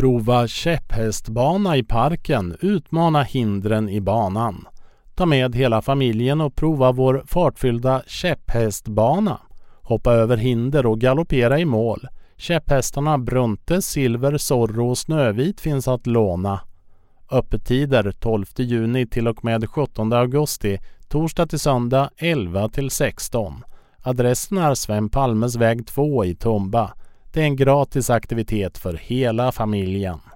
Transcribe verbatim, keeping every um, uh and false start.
Prova käpphästbana i parken, utmana hindren i banan. Ta med hela familjen och prova vår fartfyllda käpphästbana. Hoppa över hinder och galoppera i mål. Käpphästarna Brunte, Silver, Zorro och Snövit finns att låna. Öppettider tolfte juni till och med sjuttonde augusti, torsdag till söndag elva till sexton. Adressen är Sven Palmes väg två i Tumba. Det är en gratis aktivitet för hela familjen.